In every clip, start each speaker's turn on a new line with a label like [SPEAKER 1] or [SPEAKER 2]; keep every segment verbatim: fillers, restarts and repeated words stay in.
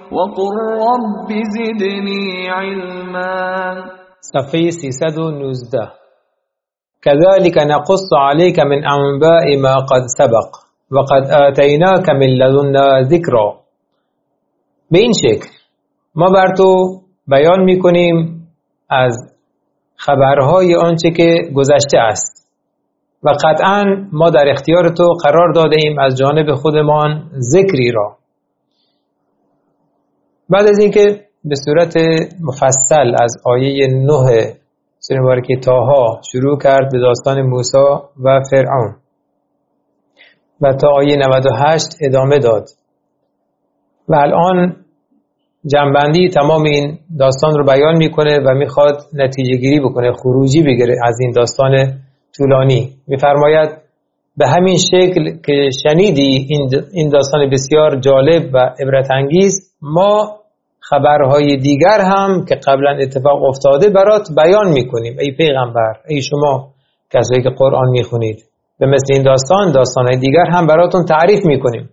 [SPEAKER 1] وقل رب زدني علما.
[SPEAKER 2] صفحه سیصد و نوزده. كذلك نقص عليك من انباء ما قد سبق وقد آتیناک من لدنا ذکرا. به این شکل ما بر تو بیان میکنیم از خبرهای آنچه که گذشته است و قطعا ما در اختیار تو قرار داده ایم از جانب خودمان ذکری را. بعد از اینکه به صورت مفصل از آیه نه سوره مبارکه طه شروع کرد به داستان موسی و فرعون و تا آیه نود و هشت ادامه داد و الان جنبندی تمام این داستان رو بیان میکنه و میخواد نتیجه گیری بکنه، خروجی بگیره از این داستان طولانی. میفرماید به همین شکل که شنیدی این داستان بسیار جالب و عبرت انگیز، ما خبرهای دیگر هم که قبلا اتفاق افتاده برات بیان میکنیم ای پیغمبر، ای شما کسایی که قرآن میخونید. به مثل این داستان داستانهای دیگر هم براتون تعریف میکنیم.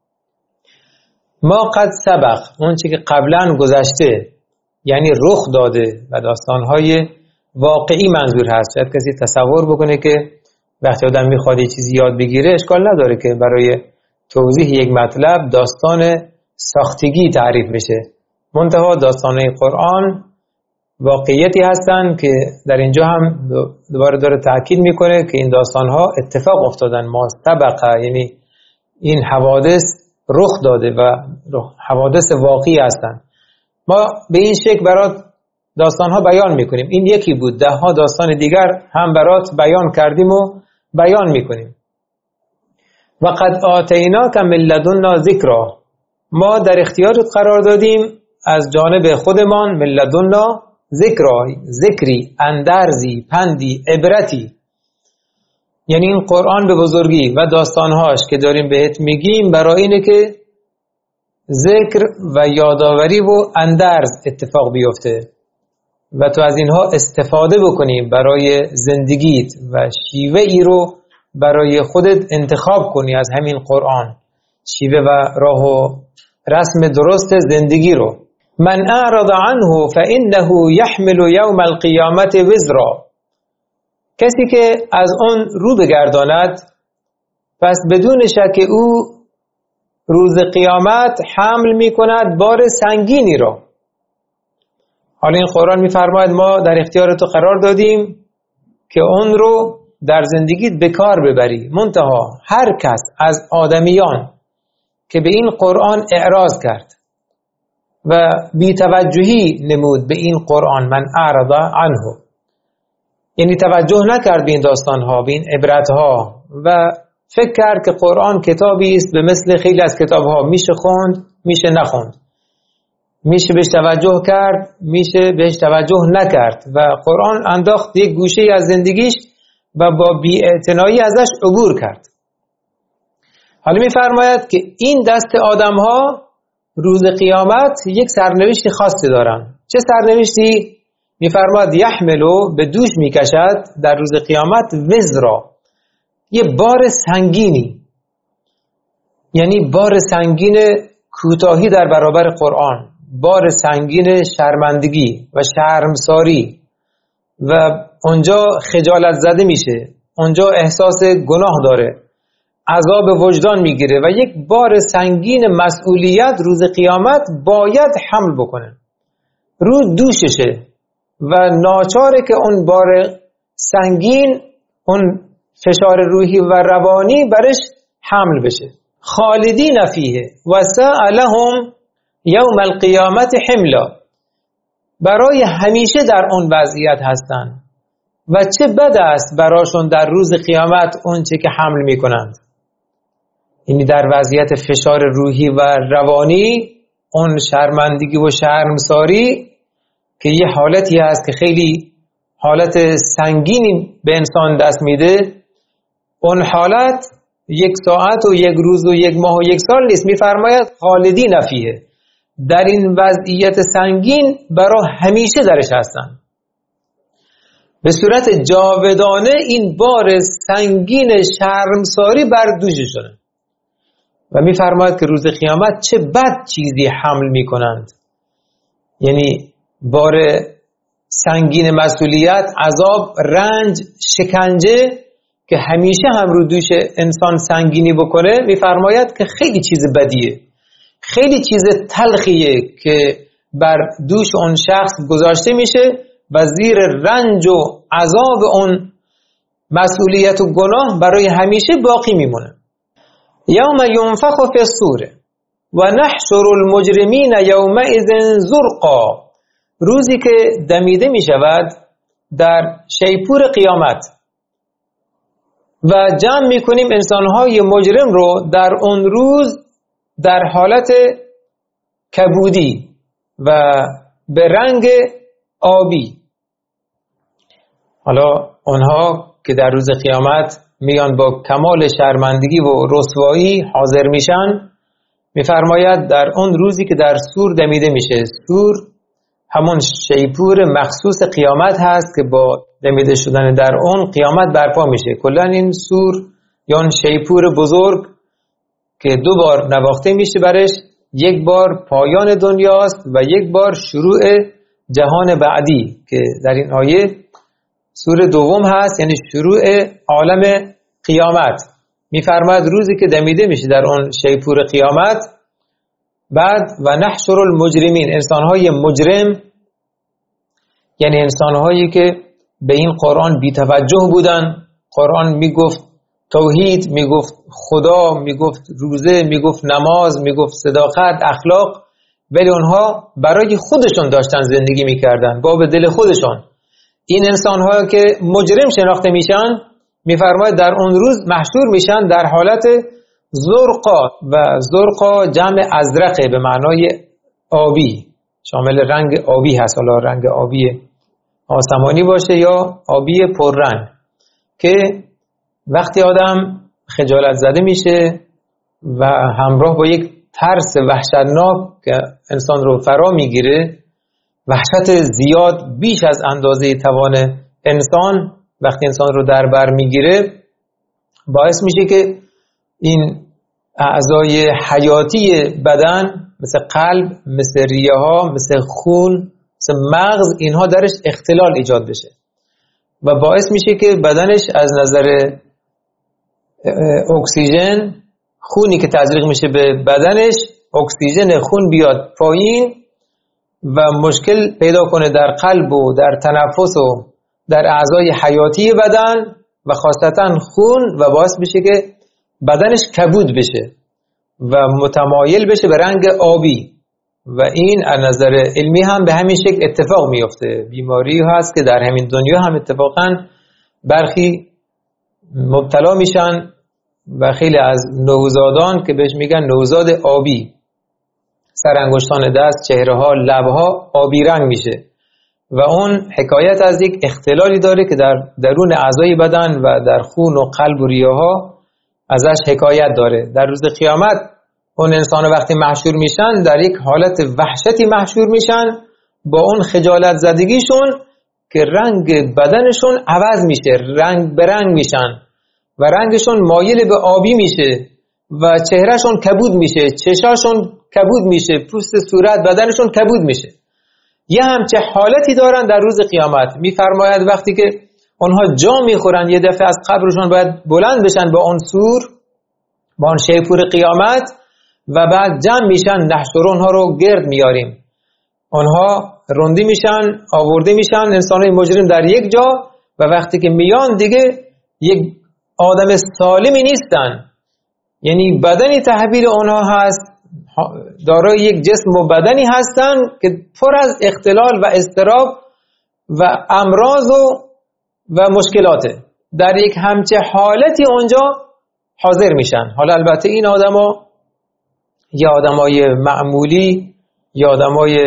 [SPEAKER 2] ما قد سبق، اون چی که قبلا گذشته یعنی رخ داده و داستانهای واقعی منظور هست. شاید کسی تصور بکنه که وقتی آدم میخواد یه چیزی یاد بگیره اشکال نداره که برای توضیح یک مطلب داستان ساختگی تعریف بشه. منتها داستانهای قرآن واقعیتی هستن که در اینجا هم دوباره داره تأکید میکنه که این داستانها اتفاق افتادن. ما سبقه یعنی این حوادث رخ داده و حوادث واقعی هستن. ما به این شکل برات داستانها بیان میکنیم. این یکی بود، ده ها داستان دیگر هم برات بیان کردیم و بیان میکنیم. و قد آتیناک من لدنا ذکرا، ما در اختیارت قرار دادیم از جانب خودمان من لدنا ذکرا، ذکری، اندرزی، پندی، عبرتی. یعنی این قرآن به بزرگی و داستانهاش که داریم بهت میگیم برای اینه که ذکر و یادآوری و اندرز اتفاق بیفته و تو از اینها استفاده بکنی برای زندگیت و شیوه ای رو برای خودت انتخاب کنی از همین قرآن، شیوه و راه و رسم درست زندگی رو. من اعرض عنه فانه یحمل یوم القیامت وزرا، کسی که از آن رو بگرداند پس بدون شک او روز قیامت حمل می کند بار سنگینی را. حالا این قرآن می فرماید ما در اختیار تو قرار دادیم که اون رو در زندگیت به کار ببری. منتها هر کس از آدمیان که به این قرآن اعراض کرد و بی‌توجهی نمود به این قرآن، من اعرض عنه، یعنی توجه نکرد به این داستانها، به این عبرتها و فکر کرد که قرآن کتابی است به مثل خیلی از کتابها، میشه خوند میشه نخوند، میشه بهش توجه کرد میشه بهش توجه نکرد و قرآن انداخت یک گوشه از زندگیش و با بی‌اعتنایی ازش عبور کرد. حالا میفرماید که این دست آدمها روز قیامت یک سرنوشت خاصی دارن. چه سرنوشتی؟ میفرماید یحملو، به دوش میکشد در روز قیامت وزرا، یه بار سنگینی، یعنی بار سنگین کوتاهی در برابر قرآن، بار سنگین شرمندگی و شرمساری و اونجا خجالت زده میشه، اونجا احساس گناه داره، عذاب وجدان میگیره و یک بار سنگین مسئولیت روز قیامت باید حمل بکنه، رو دوششه و ناچاره که اون بار سنگین، اون فشار روحی و روانی برش حمل بشه. خالدین فیه و ساء لهم یوم القیامت حملا، برای همیشه در اون وضعیت هستن و چه بد است براشون در روز قیامت اون چه که حمل میکنند. یعنی در وضعیت فشار روحی و روانی، اون شرمندگی و شرمساری که یه حالتی هست که خیلی حالت سنگینی به انسان دست میده، اون حالت یک ساعت و یک روز و یک ماه و یک سال نیست. میفرماید خالدین فیه، در این وضعیت سنگین برای همیشه درش هستن، به صورت جاودانه این بار سنگین شرمساری بر دوششونه و میفرماید که روز قیامت چه بد چیزی حمل میکنند، یعنی بار سنگین مسئولیت، عذاب، رنج، شکنجه که همیشه هم رو دوش انسان سنگینی بکنه. میفرماید که خیلی چیز بدیه، خیلی چیز تلخیه که بر دوش اون شخص گذاشته میشه و زیر رنج و عذاب اون مسئولیت و گناه برای همیشه باقی میمونه. یوم ینفخ فی الصور و نحشر المجرمین یومئذ زرقا، روزی که دمیده میشود در شیپور قیامت و جمع میکنیم انسانهای مجرم رو در اون روز در حالت کبودی و به رنگ آبی. حالا اونها که در روز قیامت میان با کمال شرمندگی و رسوایی حاضر میشن، میفرماید در اون روزی که در سور دمیده میشه، سور همون شیپور مخصوص قیامت هست که با دمیده شدن در اون قیامت برپا میشه. کلا این سور یا اون شیپور بزرگ که دو بار نواخته میشه برش، یک بار پایان دنیاست و یک بار شروع جهان بعدی که در این آیه سور دوم هست، یعنی شروع عالم قیامت. میفرماید روزی که دمیده میشه در اون شیپور قیامت، بعد و نحشر المجرمین، انسانهای مجرم یعنی انسانهایی که به این قرآن بی توجه بودن. قرآن میگفت توحید، میگفت خدا، میگفت روزه، میگفت نماز، میگفت صداقت، اخلاق، ولی اونها برای خودشون داشتن زندگی میکردن با به دل خودشون. این انسان‌ها که مجرم شناخته میشن، میفرماید در اون روز محشور میشن در حالت زرقا، و زرقا جمع ازرقه به معنای آبی، شامل رنگ آبی هست، حالا رنگ آبی آسمانی باشه یا آبی پررنگ، که وقتی آدم خجالت زده میشه و همراه با یک ترس وحشتناک که انسان رو فرا میگیره، وحشت زیاد بیش از اندازه توان انسان وقتی انسان رو در بر میگیره، باعث میشه که این اعضای حیاتی بدن مثل قلب، مثل ریه ها، مثل خون، مثل مغز، اینها درش اختلال ایجاد بشه و باعث میشه که بدنش از نظر اکسیژن، خونی که تزریق میشه به بدنش، اکسیژن خون بیاد پایین و مشکل پیدا کنه در قلب و در تنفس و در اعضای حیاتی بدن و خاصتا خون، و باعث میشه که بدنش کبود بشه و متمایل بشه به رنگ آبی. و این از نظر علمی هم به همین شکل اتفاق میفته. بیماری هست که در همین دنیا هم اتفاقا برخی مبتلا میشن و خیلی از نوزادان که بهش میگن نوزاد آبی، سر انگشتان دست، چهره ها، لب ها آبی رنگ میشه و اون حکایت از یک اختلالی داره که در درون اعضای بدن و در خون و قلب و ریه ها ازش حکایت داره. در روز قیامت اون انسان وقتی محشور میشن در یک حالت وحشتی محشور میشن با اون خجالت زدگیشون که رنگ بدنشون عوض میشه، رنگ به رنگ میشن و رنگشون مایل به آبی میشه و چهرهشون کبود میشه، چشاشون کبود میشه، پوست صورت بدنشون کبود میشه. یه همچه حالتی دارن در روز قیامت. میفرماید وقتی که اونها جا میخورن یه دفعه از قبرشون باید بلند بشن با اون سور، با اون شیپور قیامت، و بعد جمع میشن، نحشر اونها رو گرد میاریم، اونها رندی میشن، آورده میشن انسانای مجرم در یک جا، و وقتی که میان دیگه یک آدم سالمی نیستن، یعنی بدنی تحویل اونها هست، دارای یک جسم و بدنی هستن که پر از اختلال و اضطراب و امراض و و مشکلاته. در یک همچه حالتی اونجا حاضر میشن. حالا البته این آدما یا آدمای معمولی یا آدمای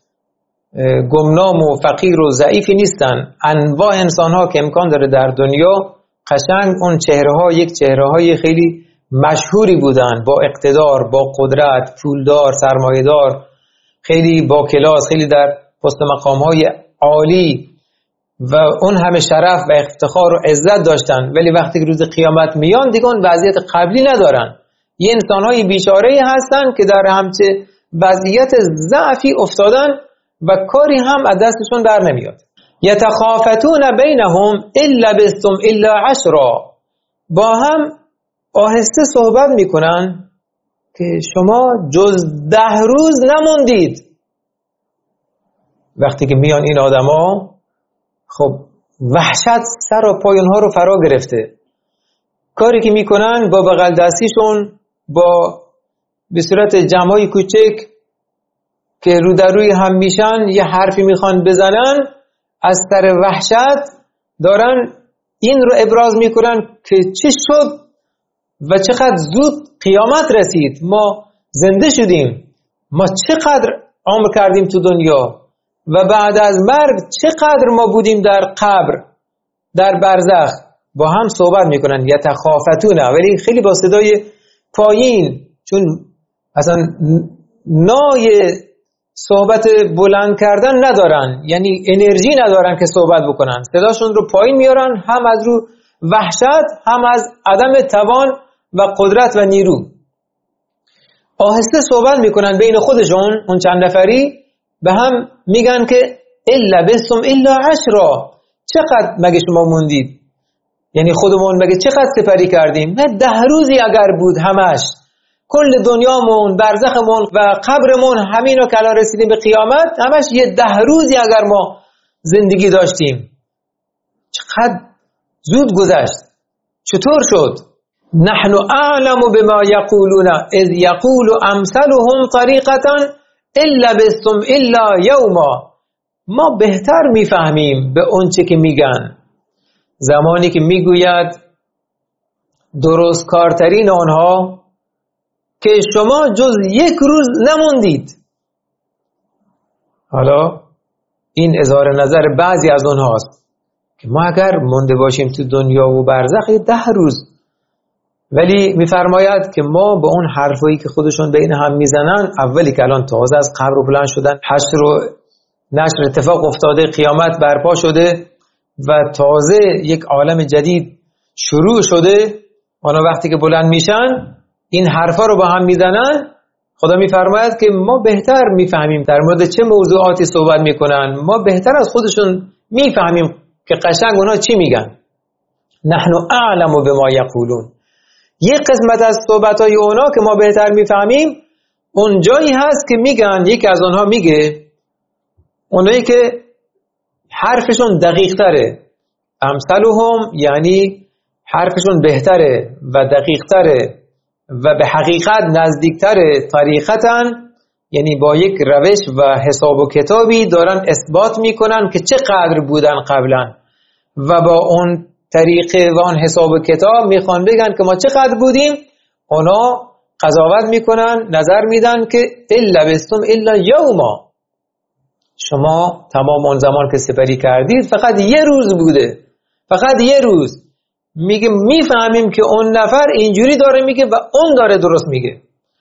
[SPEAKER 2] گمنام و فقیر و ضعیفی نیستن. انواع انسان ها که امکان داره در دنیا قشنگ اون چهره ها یک چهره های خیلی مشهوری بودن، با اقتدار، با قدرت، پولدار، سرمایه‌دار، خیلی با کلاس، خیلی در پست مقام های عالی و اون همه شرف و افتخار و عزت داشتن، ولی وقتی که روز قیامت میان دیگه اون وضعیت قبلی ندارن. یه انسان‌های بیچاره‌ای هستن که در همچه وضعیت ضعفی افتادن و کاری هم از دستشون در نمیاد. یتخافتون بینهم الا لبثتم الا عشرا، با هم آهسته صحبت میکنن که شما جز ده روز نموندید. وقتی که میان این آدما، خب وحشت سر و پای اونها رو فرا گرفته. کاری که میکنن با بغل دستیشون، با به صورت جمعای کوچک که رو در روی هم میشن یه حرفی میخوان بزنن، از سر وحشت دارن این رو ابراز میکنن که چه شد و چقدر زود قیامت رسید، ما زنده شدیم، ما چقدر عمر کردیم تو دنیا و بعد از مرگ چقدر ما بودیم در قبر، در برزخ. با هم صحبت میکنن یتخافتون، ولی خیلی با صدای پایین، چون اصلا نای صحبت بلند کردن ندارن، یعنی انرژی ندارن که صحبت بکنن، صداشون رو پایین میارن، هم از رو وحشت هم از عدم توان و قدرت و نیرو. آهسته صحبت میکنن بین خودشون، اون چند نفری به هم میگن که الا بستم الا عشرا، چقدر مگه شما موندید؟ یعنی خودمون مگه چقدر سپری کردیم؟ نه ده روزی اگر بود همش، کل دنیامون، برزخمون و قبرمون همینو که الان رسیدیم به قیامت، همش یه ده روزی اگر ما زندگی داشتیم. چقدر زود گذشت، چطور شد؟ نحن اعلم بما یقولون اذ یقول امثلهم طریقتا الا بستم الا یوما، ما بهتر میفهمیم به اون چه که میگن زمانی که میگوید درست کارترین آنها که شما جز یک روز نموندید. حالا این اظهار نظر بعضی از اونهاست که ما اگر مونده باشیم تو دنیا و برزخ ده روز، ولی میفرماید که ما به اون حرفایی که خودشون بین هم میزنن، اولی که الان تازه از قبر و بلند شدن، حشر و نشر اتفاق افتاده، قیامت برپا شده و تازه یک عالم جدید شروع شده، آنها وقتی که بلند میشن این حرفا رو با هم میزنن، خدا میفرماید که ما بهتر میفهمیم در مورد چه موضوعاتی صحبت میکنن، ما بهتر از خودشون میفهمیم که قشنگ اونا چی میگن. نحن اعلم بما یقولون. یک قسمت از صحبتای اونا که ما بهتر میفهمیم اون جایی هست که میگن، یکی از اونها میگه، اونایی که حرفشون دقیق تره، امثلهم یعنی حرفشون بهتره و دقیق تره و به حقیقت نزدیکتره، طریقتاً یعنی با یک روش و حساب و کتابی دارن اثبات میکنن که چقدر بودن قبلا و با اون طریقه و اون حساب و کتاب میخوان بگن که ما چقدر بودیم. اونا قضاوت میکنن، نظر میدن که الا بستم الا یوما، شما تمام اون زمان که سپری کردید فقط یه روز بوده، فقط یه روز. میگه میفهمیم که اون نفر اینجوری داره میگه و اون داره درست میگه،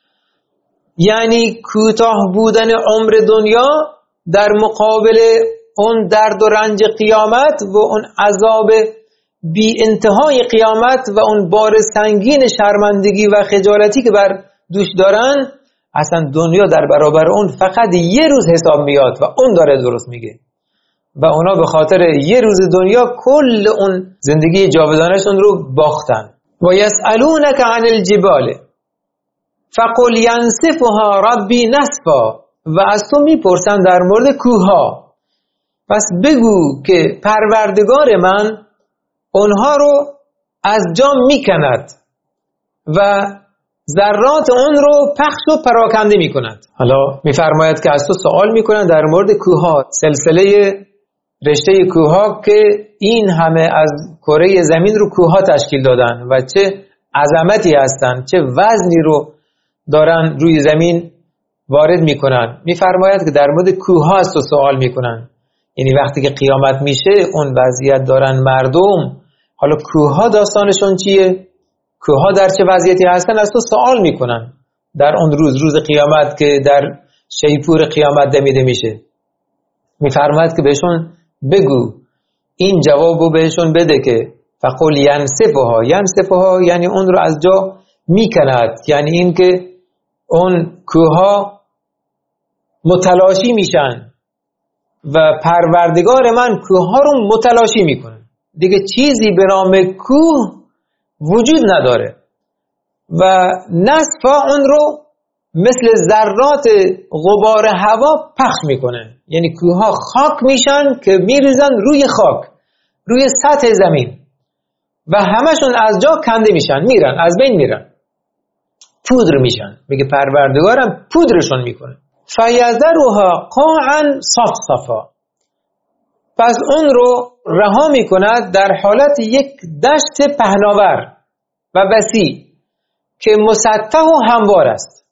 [SPEAKER 2] یعنی کوتاه بودن عمر دنیا در مقابل اون درد و رنج قیامت و اون عذاب بی انتهای قیامت و اون بار سنگین شرمندگی و خجالتی که بر دوش دارن، اصلا دنیا در برابر اون فقط یه روز حساب میاد و اون داره درست میگه و اونا به خاطر یه روز دنیا کل اون زندگی جاودانشون رو باختن. و یسألونک عن الجبال فقل ینسفها ربی نسفا، و از تو میپرسن در مورد کوهها، پس بگو که پروردگار من اونها رو از جا میکند و ذرات اون رو پخش و پراکنده میکند. حالا میفرماید که از تو سوال میکنن در مورد کوهها، سلسله رشته کوهها که این همه از کره زمین رو کوهها تشکیل دادن و چه عظمتی هستن، چه وزنی رو دارن روی زمین وارد میکنن. میفرماید که در مورد کوهها از تو سوال میکنن، یعنی وقتی که قیامت میشه اون وضعیت دارن مردم، حالا کوهها داستانشون چیه؟ کوهها در چه وضعیتی هستن از تو سوال میکنن در اون روز، روز قیامت که در شیپور قیامت دمیده میشه. میفرماید که بهشون بگو، این جوابو بهشون بده که فقل ینسفها، ینسفها یعنی اون رو از جا میکند، یعنی این که اون کوهها متلاشی میشن و پروردگار من کوهها رو متلاشی میکنه. دیگه چیزی به نام کوه وجود نداره و نصفا اون رو مثل ذرات غبار هوا پخش میکنه. یعنی کوهها خاک میشن که میریزن روی خاک، روی سطح زمین و همشون از جا کنده میشن، میرن، از بین میرن، پودر میشن. میگه پروردگارم پودرشون میکنه. فیذرها قاعا صفصفا، پس اون رو رها میکند در حالت یک دشت پهناور و وسیع که مسطح و هموار است.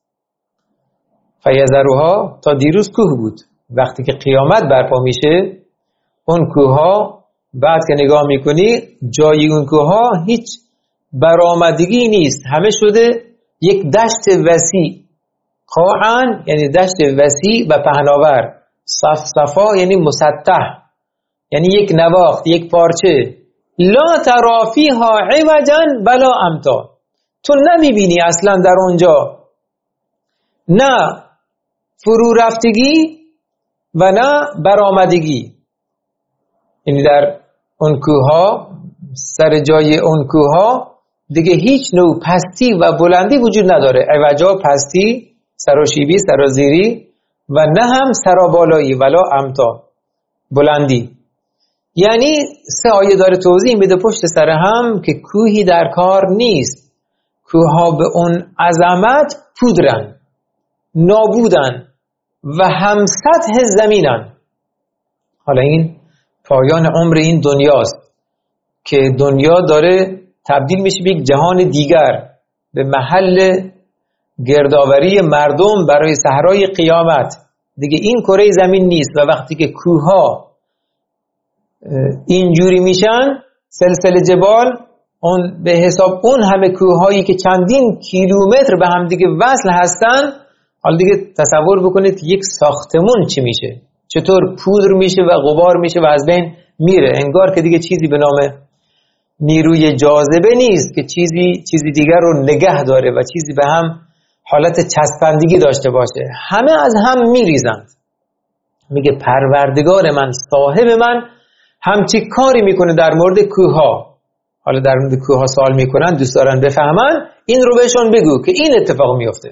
[SPEAKER 2] فیذرها تا دیروز کوه بود، وقتی که قیامت برپا میشه اون کوهها بعد که نگاه میکنی جای اون کوهها هیچ برآمدگی نیست، همه شده یک دشت وسیع. قاعا یعنی دشت وسیع و پهناور، صفصفا یعنی مسطح، یعنی یک نواخت، یک پارچه. لا تری فیها عوجا ولا امتا، تو نمیبینی اصلا در اونجا نه فرو رفتگی و نه برآمدگی. یعنی در اون کوهها، سر جای اون کوهها دیگه هیچ نوع پستی و بلندی وجود نداره. عوجا پستی، سراشیبی، سرازیری و نه هم سرابالایی، ولا امتا بلندی. یعنی سه آیه داره توضیح میده پشت سر هم که کوهی در کار نیست. کوهها به اون عظمت پودرن، نابودن و هم سطح زمینن. حالا این پایان عمر این دنیاست که دنیا داره تبدیل میشه به یک جهان دیگر، به محل گردآوری مردم برای صحرای قیامت. دیگه این کره زمین نیست و وقتی که کوهها اینجوری میشن، سلسله جبال، اون به حساب اون همه کوههایی که چندین کیلومتر به هم دیگه وصل هستن، حالا دیگه تصور بکنید یک ساختمون چی میشه، چطور پودر میشه و غبار میشه و از بین میره. انگار که دیگه چیزی به نام نیروی جاذبه نیست که چیزی چیزی دیگر رو نگه داره و چیزی به هم حالت چسبندگی داشته باشه، همه از هم میریزند. میگه پروردگار من، صاحب من همچی کاری میکنه در مورد کوهها. حالا در مورد کوهها سوال میکنن، دوست دارن بفهمن، این رو بهشون بگو که این اتفاق میفته.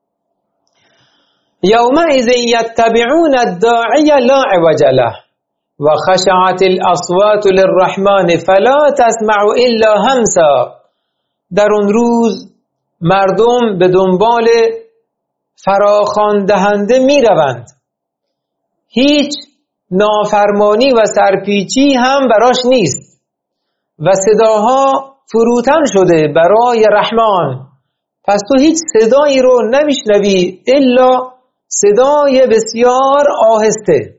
[SPEAKER 2] یومئذ یتبعون الداعی لا عوج له و خشعت الاصوات للرحمن فلا تسمع الا همسا. در اون روز مردم به دنبال فراخوان دهنده می روند، هیچ نافرمانی و سرپیچی هم براش نیست و صداها فروتن شده برای رحمان. پس تو هیچ صدایی رو نمیشنوی الا صدای بسیار آهسته.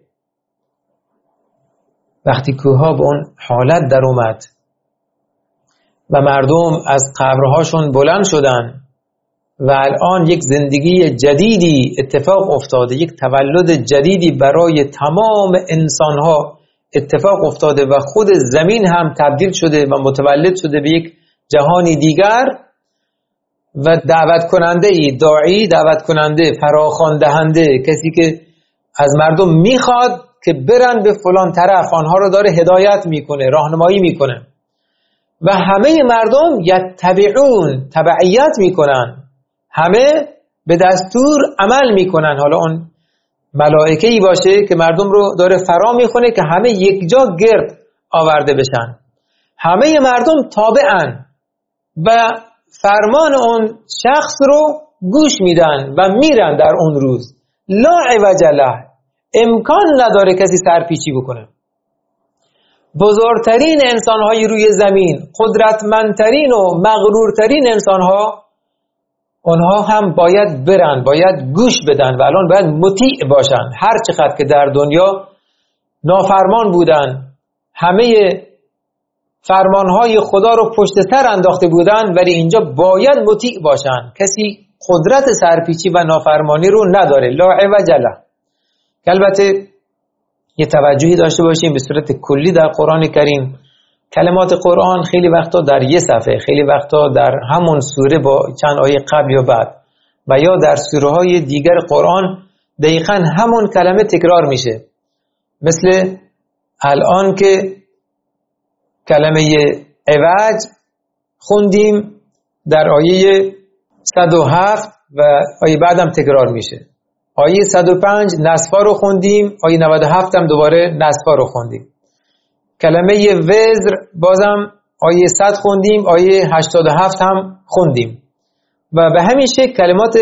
[SPEAKER 2] وقتی کوهها به اون حالت در اومد و مردم از قبرهاشون بلند شدن و الان یک زندگی جدیدی اتفاق افتاده، یک تولد جدیدی برای تمام انسانها اتفاق افتاده و خود زمین هم تبدیل شده و متولد شده به یک جهانی دیگر و دعوت کننده ای، داعی، دعوت کننده، فراخوان دهنده، کسی که از مردم میخواد که برن به فلان طرف، آنها رو داره هدایت میکنه، راهنمایی میکنه و همه مردم یتبعون، تبعیت میکنن، همه به دستور عمل میکنن. حالا اون ملائکه‌ای باشه که مردم رو داره فرا میخونه که همه یک جا گرد آورده بشن، همه مردم تابعن و فرمان اون شخص رو گوش میدن و میرن در اون روز. لا عوج له، امکان نداره کسی سرپیچی بکنه. بزرگترین انسانهای روی زمین، قدرتمندترین و مغرورترین انسانها، اونها هم باید برن، باید گوش بدن و الان باید مطیع باشن. هر چقدر که در دنیا نافرمان بودن، همه فرمانهای خدا رو پشت سر انداخته بودن، ولی اینجا باید مطیع باشن. کسی قدرت سرپیچی و نافرمانی رو نداره. لا عوج له. البته یه توجهی داشته باشیم به صورت کلی در قرآن کریم کلمات قرآن خیلی وقتا در یه صفحه، خیلی وقتا در همون سوره با چند آیه قبل یا بعد، و یا در سوره های دیگر قرآن دقیقاً همون کلمه تکرار میشه. مثل الان که کلمه عوج خوندیم در آیه صد و هفت و آیه بعدم تکرار میشه. آیه صد و پنج نصفا رو خوندیم، آیه نود و هفت هم دوباره نصفا رو خوندیم. کلمه وزر بازم آیه صد خوندیم، آیه هشتاد و هفت هم خوندیم. و به همین شکل کلمات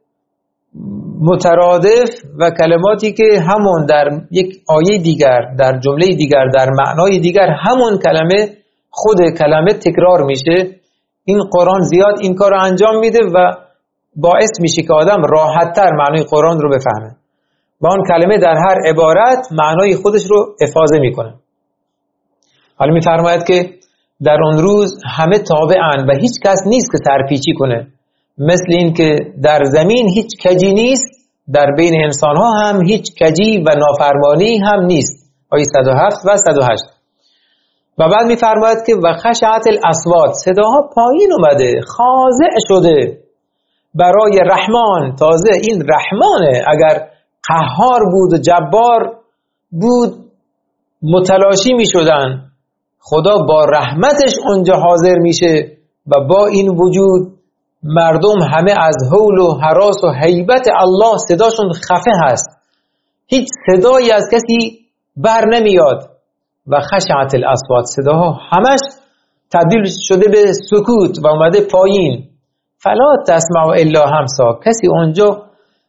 [SPEAKER 2] مترادف و کلماتی که همون در یک آیه دیگر، در جمله دیگر، در معنای دیگر همون کلمه خود کلمه تکرار میشه. این قرآن زیاد این کار رو انجام میده و باعث میشه که آدم راحت‌تر معنای قرآن رو بفهمه. با اون کلمه در هر عبارت معنای خودش رو افاضه میکنه. حالا میفرماید که در اون روز همه تابعن و هیچ کس نیست که سرپیچی کنه. مثل این که در زمین هیچ کجی نیست، در بین انسان ها هم هیچ کجی و نافرمانی هم نیست. آیه صد و هفت و صد و هشت. و بعد میفرماید که و خشعت الاصوات، صداها پایین اومده، خاضع شده برای رحمان. تازه این رحمانه، اگر قهار بود و جبار بود متلاشی می شدن. خدا با رحمتش اونجا حاضر میشه و با این وجود مردم همه از هول و هراس و هیبت الله صداشون خفه هست، هیچ صدایی از کسی بر نمیاد. و خشعت الاصوات، صداها همش تبدیل شده به سکوت و اومده پایین. فلا تسمع الا همسا، کسی اونجا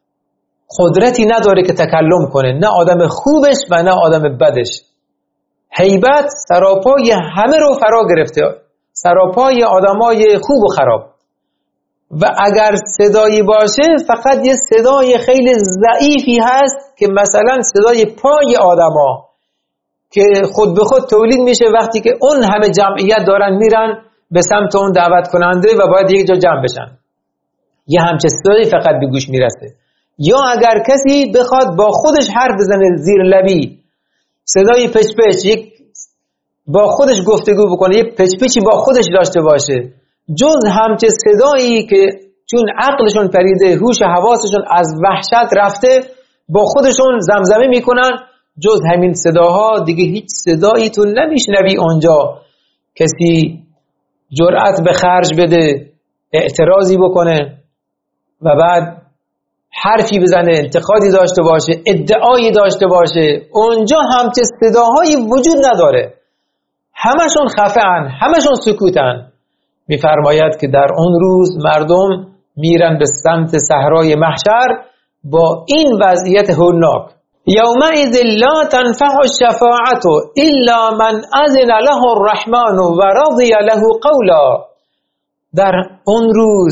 [SPEAKER 2] قدرتی نداره که تکلم کنه، نه آدم خوبش و نه آدم بدش. هیبت سراپای همه رو فرا گرفته، سراپای آدمای خوب و خراب. و اگر صدایی باشه فقط یه صدای خیلی ضعیفی هست که مثلا صدای پای آدما که خود به خود تولید میشه وقتی که اون همه جمعیت دارن میرن به سمت اون دعوت کننده و باید یک جا جمع بشن، یه همچه صدایی فقط به گوش میرسه. یا اگر کسی بخواد با خودش حرف بزنه زیر لبی، صدای پچ پچ، یک با خودش گفتگو بکنه، یک پچ پچی با خودش داشته باشه، جز همچه صدایی که چون عقلشون پریده، هوش حواسشون از وحشت رفته، با خودشون زمزمه میکنن، جز همین صداها دیگه هیچ صدایی تو نمیشنوی اونجا. کسی جرأت به خرج بده، اعتراضی بکنه و بعد حرفی بزنه، انتقادی داشته باشه، ادعایی داشته باشه، اونجا همچه صداهایی وجود نداره. همشون خفه‌ان، همشون سکوتن. میفرماید که در اون روز مردم میرن به سمت صحرای محشر با این وضعیت هولناک. یومئذ لا تنفع الشفاعة الا من اذن له الرحمن و رضی له قولا. در اون روز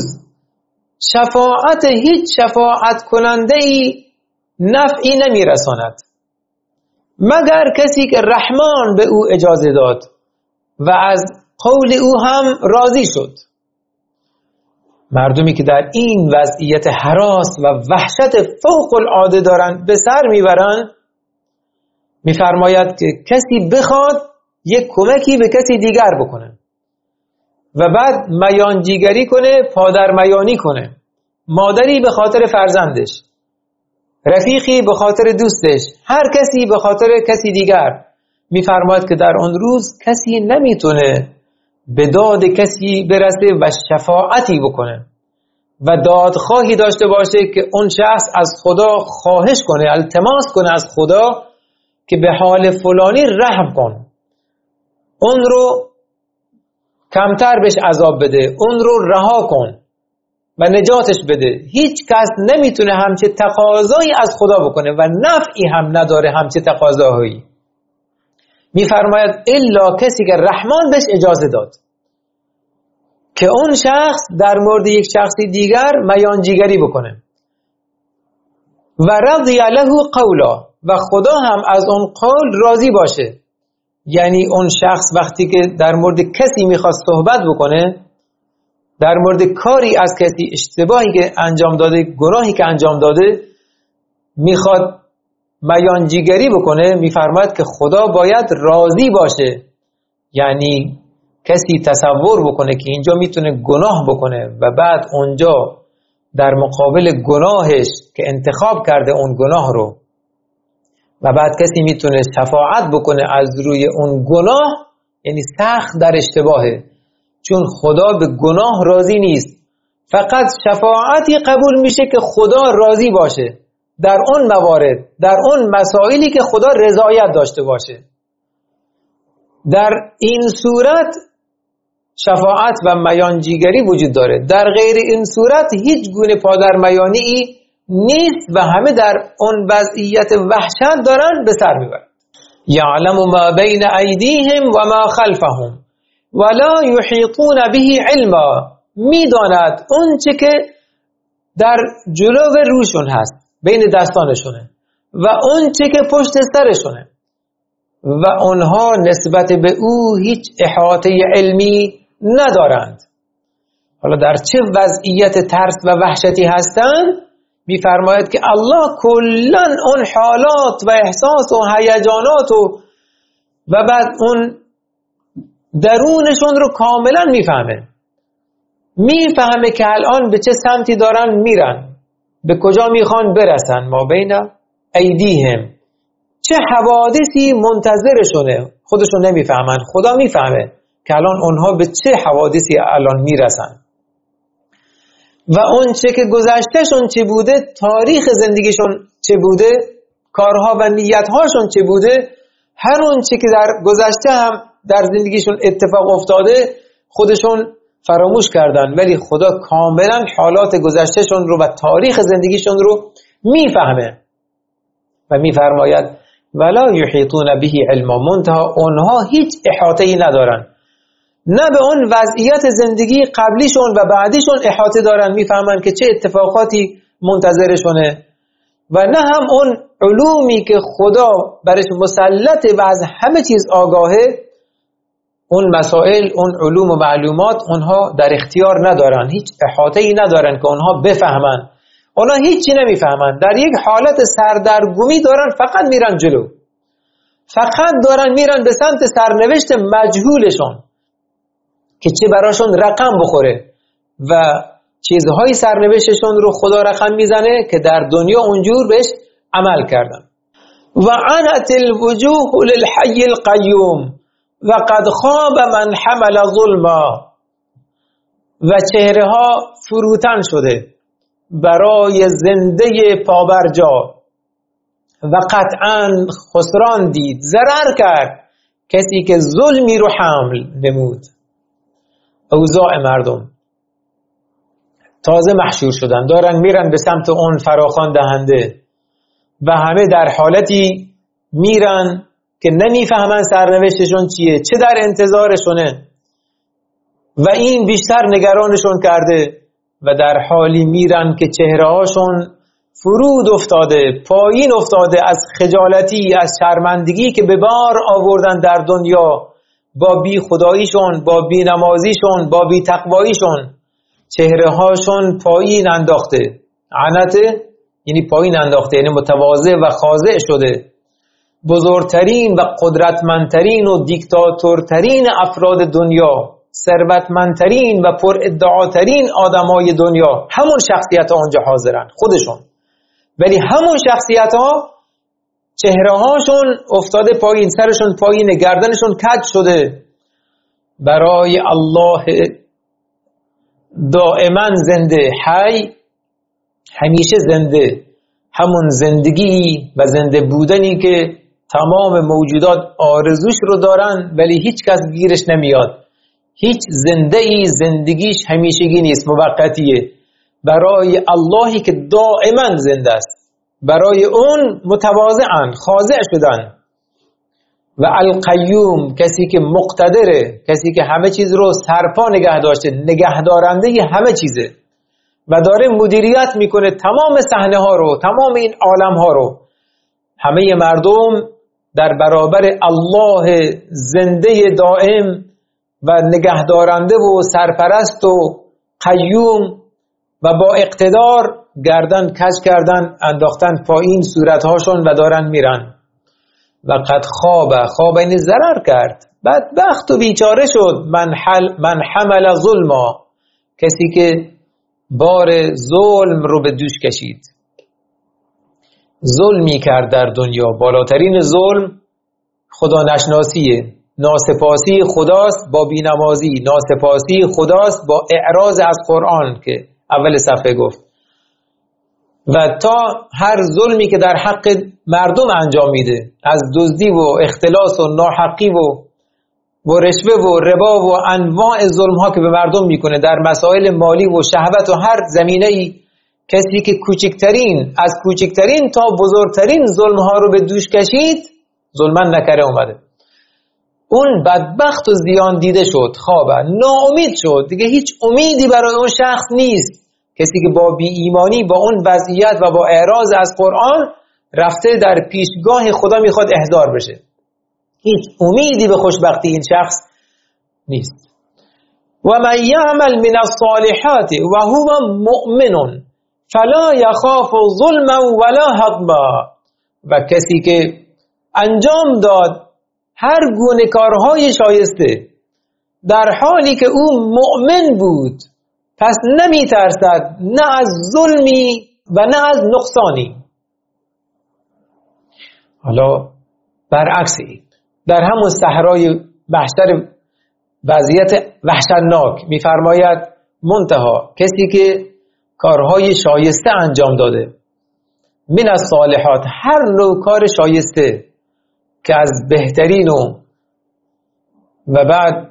[SPEAKER 2] شفاعت هیچ شفاعت کننده ای نفعی نمیرساند مگر کسی که رحمان به او اجازه داد و از قول او هم راضی شد. مردمی که در این وضعیت هراس و وحشت فوق العاده دارن به سر میبرن، میفرماید که کسی بخواد یک کمکی به کسی دیگر بکنه و بعد میانجیگری کنه، پادر میانی کنه، مادری به خاطر فرزندش، رفیقی به خاطر دوستش، هر کسی به خاطر کسی دیگر. میفرماید که در اون روز کسی نمیتونه به داد کسی برسه و شفاعتی بکنه و دادخواهی داشته باشه که اون شخص از خدا خواهش کنه، التماس کنه از خدا که به حال فلانی رحم کن، اون رو کمتر بهش عذاب بده، اون رو رها کن و نجاتش بده. هیچ کس نمیتونه همچه تقاضایی از خدا بکنه و نفعی هم نداره همچه تقاضایی. میفرماید الا کسی که رحمان بهش اجازه داد که اون شخص در مورد یک شخصی دیگر میانجیگری بکنه و رضی له قولا و خدا هم از اون قول راضی باشه. یعنی اون شخص وقتی که در مورد کسی میخواد صحبت بکنه، در مورد کاری از کسی، اشتباهی که انجام داده، گناهی که انجام داده، میخواد میانجیگری بکنه، میفرماید که خدا باید راضی باشه. یعنی کسی تصور بکنه که اینجا میتونه گناه بکنه و بعد اونجا در مقابل گناهش که انتخاب کرده اون گناه رو و بعد کسی میتونه شفاعت بکنه از روی اون گناه، یعنی سخت در اشتباهه، چون خدا به گناه راضی نیست. فقط شفاعتی قبول میشه که خدا راضی باشه در اون موارد، در اون مسائلی که خدا رضایت داشته باشه. در این صورت شفاعت و میانجیگری وجود داره، در غیر این صورت هیچ گونه پادرمیانی ای نیست و همه در اون وضعیت وحشت دارن به سر میبرن. یعلم ما بین ایدیهم و ما خلفهم ولا یحیطون به علما، میداند اون چه که در جلو روشون هست، بین دستانشونه، و اون چه که پشت سرشونه و اونها نسبت به او هیچ احاطه علمی ندارند. حالا در چه وضعیت ترس و وحشتی هستند؟ میفرماید که الله کلاً اون حالات و احساس و هیجانات و و بعد اون درونشون رو کاملا میفهمه. میفهمه که الان به چه سمتی دارن میرن، به کجا میخوان برسن. ما بین ایدیهم، چه حوادثی منتظرشونه خودشون نمیفهمن، خدا میفهمه که الان اونها به چه حوادثی الان میرسن و اون چه که گذشتهشون چه بوده، تاریخ زندگیشون چه بوده، کارها و نیتهاشون چه بوده، هر اون چه که در گذشته هم در زندگیشون اتفاق افتاده خودشون فراموش کردن، ولی خدا کاملا حالات گذشتهشون رو و تاریخ زندگیشون رو میفهمه و میفرماید ولا یحیطون به علما، منتها اونها هیچ احاطه‌ای ندارن، نه به اون وضعیت زندگی قبلیشون و بعدیشون احاطه دارن، میفهمن که چه اتفاقاتی منتظرشونه، و نه هم اون علومی که خدا برش مسلطه و از همه چیز آگاهه، اون مسائل، اون علوم و معلومات اونها در اختیار ندارن، هیچ احاطه‌ای ندارن که اونها بفهمن. اونها هیچی نمیفهمن، در یک حالت سردرگمی دارن، فقط میرن جلو، فقط دارن میرن به سمت سرنوشت مجهولشون که چه براشون رقم بخوره و چیزهای سرنوشتشون رو خدا رقم میزنه که در دنیا اونجور بهش عمل کردن. و عنت الوجوه للحی القیوم و قد خواب من حمل ظلما، و چهره ها فروتن شده برای زنده پابرجا و قطعا خسران دید، ضرر کرد کسی که ظلمی رو حمل نمود. اوضاع مردم تازه محشور شدن، دارن میرن به سمت اون فراخوان دهنده و همه در حالتی میرن که نمیفهمن سرنوشتشون چیه، چه در انتظارشونه، و این بیشتر نگرانشون کرده و در حالی میرن که چهرهاشون فرود افتاده، پایین افتاده از خجالتی، از شرمندگی که به بار آوردن در دنیا با بی خداییشون، با بی نمازیشون، با بی تقواییشون، چهرهاشون پایین انداخته. عنته یعنی پایین انداخته، یعنی متواضع و خاضع شده. بزرگترین و قدرتمندترین و دیکتاتورترین افراد دنیا، ثروتمندترین و پر ادعاترین آدمای دنیا، همون شخصیت ها اونجا حاضرن خودشون، ولی همون شخصیت ها چهره هاشون افتاده پایین، سرشون پایین، گردنشون کج شده برای الله دائما زنده، حی، همیشه زنده، همون زندگی و زنده بودنی که تمام موجودات آرزوش رو دارن ولی هیچ کس گیرش نمیاد. هیچ زنده ای زندگیش همیشگی نیست، موقتیه. برای اللهی که دائما زنده است، برای اون متواضعن، خاضع شدن. و القیوم، کسی که مقتدره، کسی که همه چیز رو سرپا نگه داشته، نگهدارنده همه چیزه و داره مدیریت میکنه تمام صحنه ها رو، تمام این عالم ها رو. همه مردم در برابر الله زنده دائم و نگهدارنده و سرپرست و قیوم و با اقتدار گردن کج کردن، انداختن پایین صورتهاشون و دارن میرن. و قد خواب، خواب این ضرر کرد، بدبخت و بیچاره شد. من, حل من حمل ظلما، کسی که بار ظلم رو به دوش کشید، ظلمی کرد در دنیا. بالاترین ظلم خدا نشناسیه، ناسپاسی خداست با بینمازی، ناسپاسی خداست با اعراض از قرآن که اول صفحه گفت. و تا هر ظلمی که در حق مردم انجام میده، از دزدی و اختلاس و ناحقی و و رشوه و ربا و انواع ظلم ها که به مردم میکنه در مسائل مالی و شهوت و هر زمینه‌ای، کسی که کوچکترین از کوچکترین تا بزرگترین ظلم ها رو به دوش کشید، ظلمن نکره اومده. اون بدبخت و زیان دیده شد، خوابه، ناامید شد، دیگه هیچ امیدی برای اون شخص نیست. کسی که با بی ایمانی، با اون وضعیت و با اعراض از قرآن رفته در پیشگاه خدا میخواد احضار بشه، هیچ امیدی به خوشبختی این شخص نیست. و من یعمل من الصالحات و هو مؤمن فلا یخاف ظلما ولا هضما. و کسی که انجام داد هر گونه کارهای شایسته در حالی که او مؤمن بود، پس نمی ترسد نه از ظلمی و نه از نقصانی. حالا برعکسی در همون صحرای محشر وضعیت وحشتناک می‌فرماید منتها کسی که کارهای شایسته انجام داده، من الصالحات، هر نوع کار شایسته که از بهترین و و بعد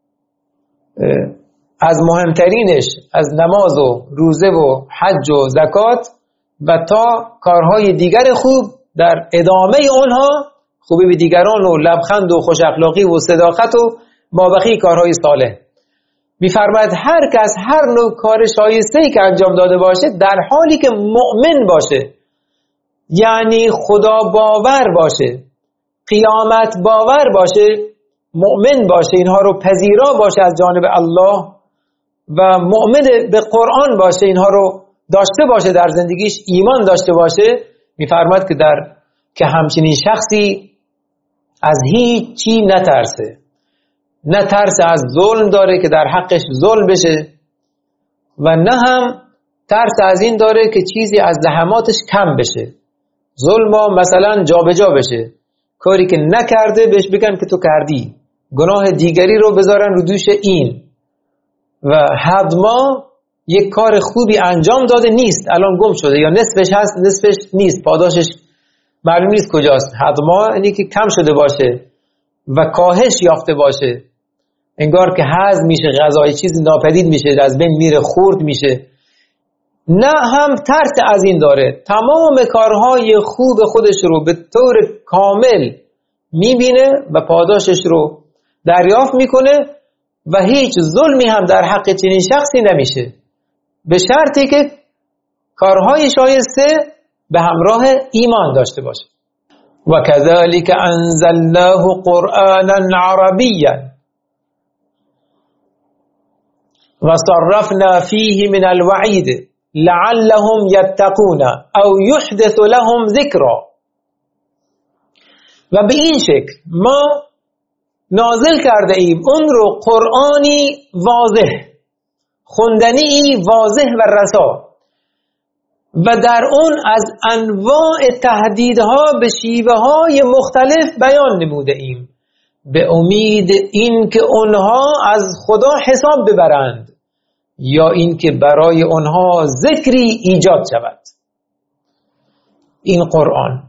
[SPEAKER 2] از مهمترینش از نماز و روزه و حج و زکات و تا کارهای دیگر خوب، در ادامه اونها خوبی به دیگران و لبخند و خوش اخلاقی و صداقت و مابقی کارهای صالح. می‌فرماید هر کس هر نوع کار شایسته‌ای که انجام داده باشه در حالی که مؤمن باشه، یعنی خدا باور باشه، قیامت باور باشه، مؤمن باشه، اینها رو پذیرا باشه از جانب الله و مؤمن به قرآن باشه، اینها رو داشته باشه در زندگیش، ایمان داشته باشه، می‌فرماید که در که همچنین شخصی از هیچ چی نترسه، نه ترس از ظلم داره که در حقش ظلم بشه و نه هم ترس از این داره که چیزی از زحماتش کم بشه، ظلم مثلا جابجا بشه، کاری که نکرده بهش بگن که تو کردی، گناه دیگری رو بذارن رو دوش این. و حدما یک کار خوبی انجام داده نیست، الان گم شده یا نصفش هست نصفش نیست، پاداشش معلوم نیست کجاست. حدما اینی که کم شده باشه و کاهش یافته باشه، انگار که هضم میشه، غذای چیزی ناپدید میشه، از بین میره، خورد میشه. نه هم ترس از این داره، تمام کارهای خوب خودش رو به طور کامل میبینه و پاداشش رو دریافت میکنه و هیچ ظلمی هم در حق چنین شخصی نمیشه، به شرطی که کارهای شایسته به همراه ایمان داشته باشه. و کذالک انزلناه قرآنا عربیا و صرفنا فیه من الوعید لعلهم یتقون او یحدث لهم ذکرا. و به این شکل ما نازل کرده ایم اون رو قرآنی واضح، خوندنی واضح و رسا، و در اون از انواع تهدیدها به شیوه های مختلف بیان نموده ایم، به امید این که اونها از خدا حساب ببرند یا این که برای اونها ذکری ایجاد شود. این قرآن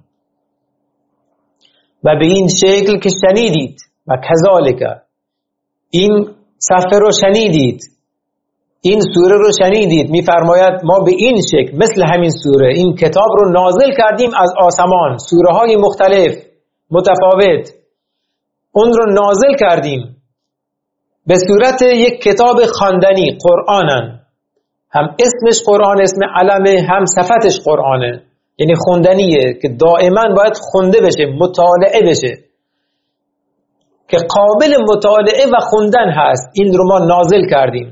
[SPEAKER 2] و به این شکل که شنیدید و کذالک، این صفحه رو شنیدید، این سوره رو شنیدید، میفرماید ما به این شکل مثل همین سوره این کتاب رو نازل کردیم از آسمان، سوره های مختلف متفاوت اون رو نازل کردیم به صورت یک کتاب خواندنی، قرآنن، هم اسمش قرآن اسم علمه، هم صفتش قرآنه، یعنی خوندنیه که دائما باید خونده بشه، مطالعه بشه، که قابل مطالعه و خوندن هست. این رو ما نازل کردیم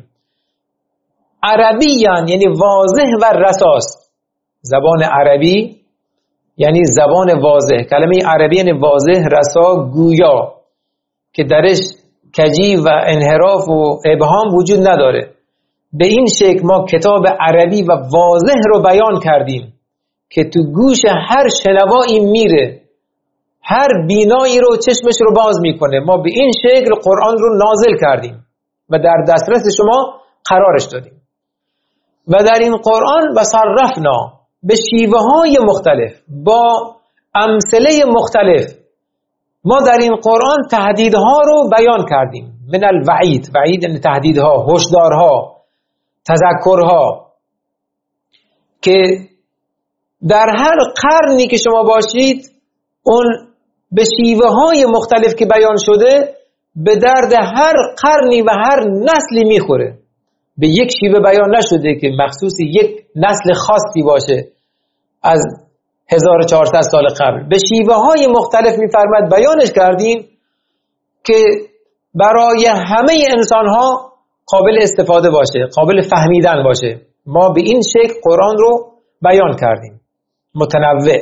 [SPEAKER 2] عربی، یعنی واضح و رساست، زبان عربی یعنی زبان واضح. کلمه عربی یعنی واضح، رسا، گویا، که درش کجی و انحراف و ابهام وجود نداره. به این شکل ما کتاب عربی و واضح رو بیان کردیم که تو گوش هر شنوایی میره، هر بینایی رو چشمش رو باز میکنه. ما به این شکل قرآن رو نازل کردیم و در دسترس شما قرارش دادیم. و در این قرآن و صرفنا به شیوه های مختلف، با امثله مختلف، ما در این قرآن تهدیدها رو بیان کردیم. من الوعید، وعید یعنی تهدیدها، هشدارها، تذکرها، که در هر قرنی که شما باشید اون به شیوه های مختلف که بیان شده به درد هر قرنی و هر نسلی میخوره. به یک شیوه بیان نشده که مخصوص یک نسل خاصی باشه از هزار و چهارصد سال قبل. به شیوه های مختلف میفرماد بیانش کردیم که برای همه انسان ها قابل استفاده باشه، قابل فهمیدن باشه. ما به این شکل قرآن رو بیان کردیم، متنوع.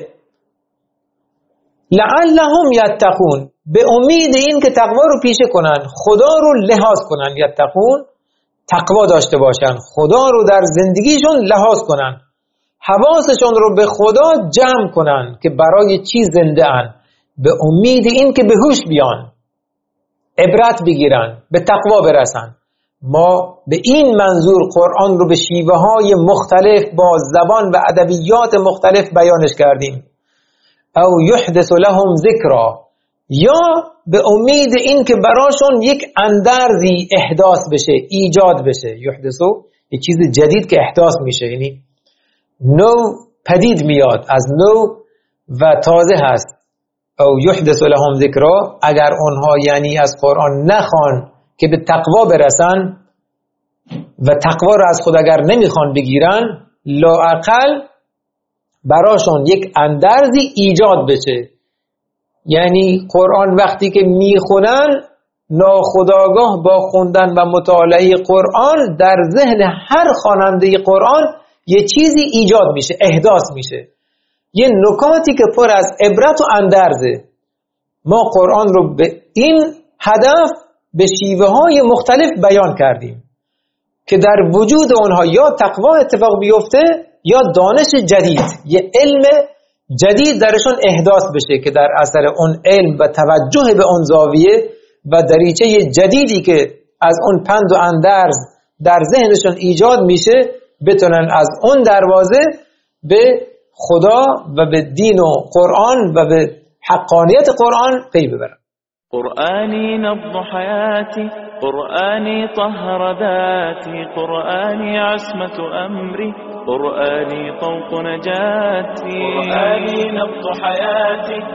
[SPEAKER 2] لعلهم یتقون، به امید این که تقوا رو پیشه کنن، خدا رو لحاظ کنن. یتقون، تقوا داشته باشن، خدا رو در زندگیشون لحاظ کنن، حواسشون رو به خدا جمع کنن که برای چی زنده ان، به امید این که به هوش بیان، عبرت بگیرن، به تقوا برسن. ما به این منظور قرآن رو به شیوه های مختلف با زبان و ادبیات مختلف بیانش کردیم. او یحدث لهم ذکرا، یا به امید این که براشون یک اندرزی احداث بشه، ایجاد بشه. یحدثو یک چیز جدید که احداث میشه، یعنی نو پدید میاد، از نو و تازه هست. او یحدث لهم ذکرا، اگر اونها یعنی از قرآن نخوان که به تقوا برسن و تقوا رو از خود اگر نمیخوان بگیرن، لااقل براشون یک اندرزی ایجاد بشه. یعنی قرآن وقتی که میخونن، ناخودآگاه با خوندن و مطالعه قرآن در ذهن هر خواننده قرآن یه چیزی ایجاد میشه، احداث میشه، یه نکاتی که پر از عبرت و اندرزه. ما قرآن رو به این هدف به شیوه های مختلف بیان کردیم که در وجود اونها یا تقوا اتفاق بیفته یا دانش جدید، یه علم جدید درشون احداث بشه که در اثر اون علم و توجه به اون زاویه و دریچه جدیدی که از اون پند و اندرز در ذهنشون ایجاد میشه، بتونن از اون دروازه به خدا و به دین و قرآن و به حقانیت قرآن پی ببرن.
[SPEAKER 3] قرآني نبض حياتي، قرآني طهر ذاتي، قرآني عصمة أمري، قرآني طوق نجاتي، قرآني نبض حياتي.